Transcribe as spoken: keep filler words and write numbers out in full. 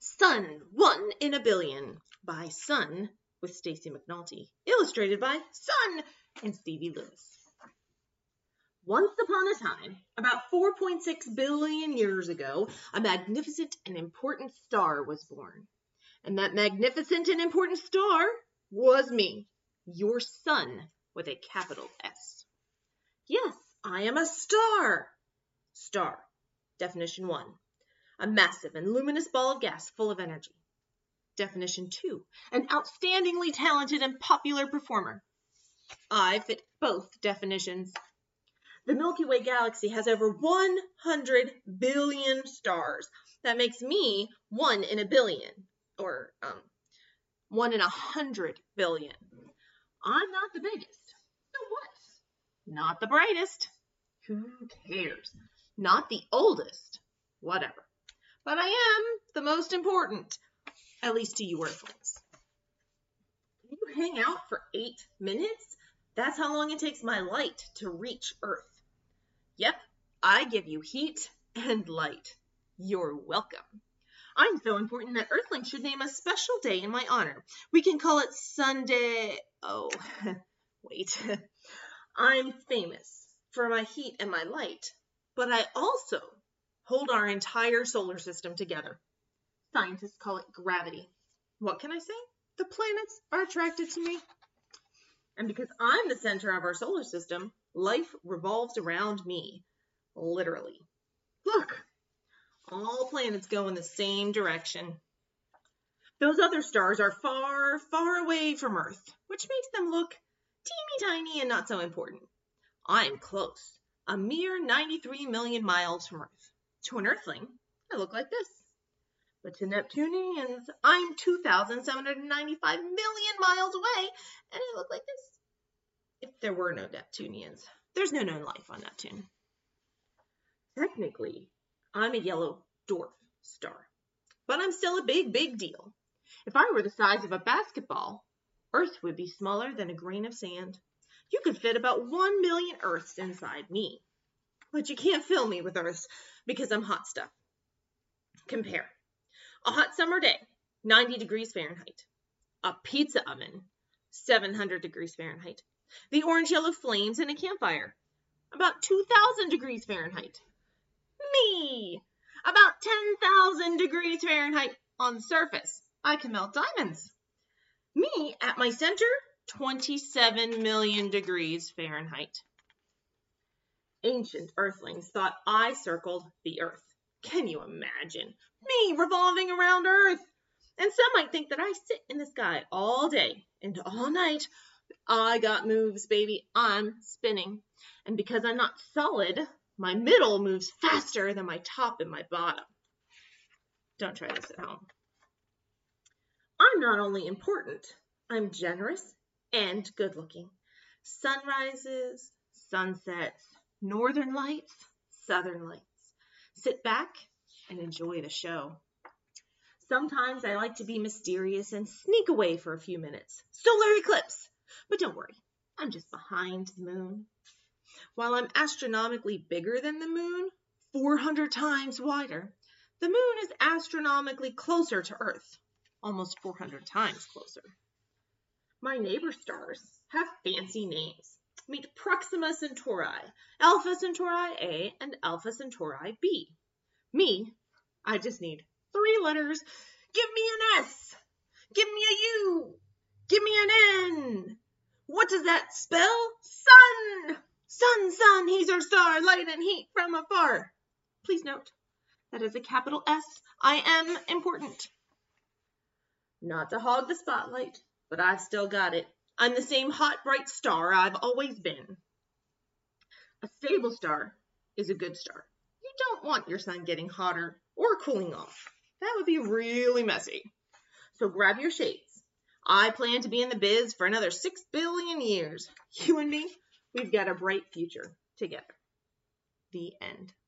Sun, One in a Billion by Sun with Stacey McNulty. Illustrated by Sun and Stevie Lewis. Once upon a time, about four point six billion years ago, a magnificent and important star was born. And that magnificent and important star was me, your sun with a capital S. Yes, I am a star. Star. Definition one. A massive and luminous ball of gas full of energy. Definition two. An outstandingly talented and popular performer. I fit both definitions. The Milky Way galaxy has over one hundred billion stars. That makes me one in a billion, or um, one in a hundred billion. I'm not the biggest. So what? Not the brightest. Who cares? Not the oldest. Whatever. But I am the most important, at least to you Earthlings. Can you hang out for eight minutes? That's how long it takes my light to reach Earth. Yep, I give you heat and light. You're welcome. I'm so important that Earthlings should name a special day in my honor. We can call it Sunday. Oh, wait. I'm famous for my heat and my light, but I also hold our entire solar system together. Scientists call it gravity. What can I say? The planets are attracted to me. And because I'm the center of our solar system, life revolves around me, literally. Look, all planets go in the same direction. Those other stars are far, far away from Earth, which makes them look teeny tiny and not so important. I'm close, a mere ninety-three million miles from Earth. To an Earthling, I look like this. But to Neptunians, I'm two thousand seven hundred ninety-five million miles away, and I look like this. If there were no Neptunians, there's no known life on Neptune. Technically, I'm a yellow dwarf star, but I'm still a big, big deal. If I were the size of a basketball, Earth would be smaller than a grain of sand. You could fit about one million Earths inside me. But you can't fill me with Earths because I'm hot stuff. Compare. A hot summer day, ninety degrees Fahrenheit. A pizza oven, seven hundred degrees Fahrenheit. The orange-yellow flames in a campfire, about two thousand degrees Fahrenheit. Me, about ten thousand degrees Fahrenheit on the surface. I can melt diamonds. Me, at my center, twenty-seven million degrees Fahrenheit. Ancient Earthlings thought I circled the Earth. Can you imagine? Me revolving around Earth. And some might think that I sit in the sky all day and all night. I got moves, baby. I'm spinning. And because I'm not solid, my middle moves faster than my top and my bottom. Don't try this at home. I'm not only important, I'm generous and good-looking. Sunrises, sunsets, northern lights, southern lights. Sit back and enjoy the show. Sometimes I like to be mysterious and sneak away for a few minutes. Solar eclipse! But don't worry, I'm just behind the moon. While I'm astronomically bigger than the moon, four hundred times wider, the moon is astronomically closer to Earth, almost four hundred times closer. My neighbor stars have fancy names. Meet Proxima Centauri, Alpha Centauri A, and Alpha Centauri B. Me, I just need three letters. Give me an S. Give me a U. Give me an N. What does that spell? Sun. Sun, sun, he's our star, light and heat from afar. Please note that as a capital S, I am important. Not to hog the spotlight, but I've still got it. I'm the same hot, bright star I've always been. A stable star is a good star. You don't want your sun getting hotter or cooling off. That would be really messy. So grab your shades. I plan to be in the biz for another six billion years. You and me, we've got a bright future together. The end.